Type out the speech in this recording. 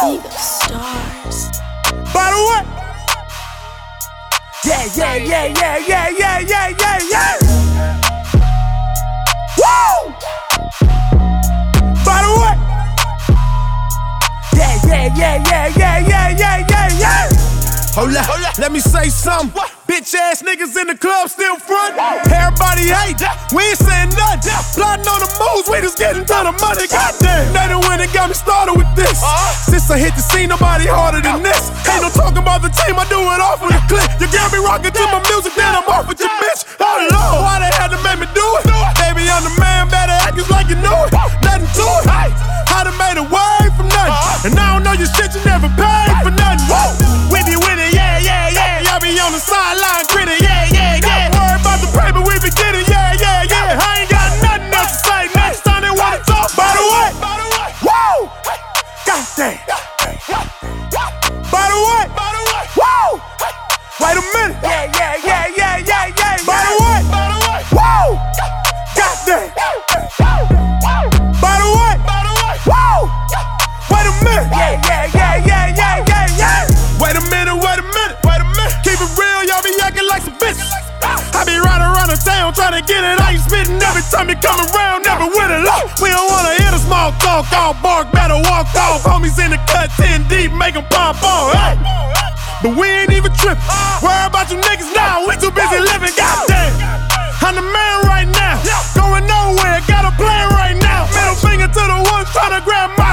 see the stars. By the way, yeah. Woo! By the way, yeah. Hold up, let me say something. Bitch ass niggas in the club still front. Everybody hate, we ain't saying nothing. Plotting on the moves, we just getting to the money. Goddamn, they done went and got me started with this. Since I hit the scene, nobody harder than this. Ain't no talking about the team, I do it off with a click. You got me rocking to my music, then I'm off with your bitch. Oh Lord, why they had to make me do it? Baby, I'm the man, better act just like you knew it. Nothing to it. I done made a way from nothing, and I don't know your shit, you never paid for nothing. We be with it, yeah. Y'all be on the sideline gritty, yeah. Don't worry about the paper, we be getting, yeah. I ain't got nothing else to say. Next time they wanna talk, by the way, woo! Goddamn. By the way, woo! Wait a minute, yeah. By the way, woo! Goddamn. By the way, woo! Wait a minute, yeah. Wait a minute. Keep it real, y'all be acting like some bitches. I be riding around the town trying to get it. I ain't spitting every time you come around, never with it low. We don't wanna hear the small talk, all bark, better walk off. Homies in the cut 10 deep, make 'em pop on. Hey. But we ain't even tripping. Worry about you niggas now, we too busy living. Goddamn, I'm the man right now, going nowhere, got a plan right now. Middle finger to the ones trying to grab my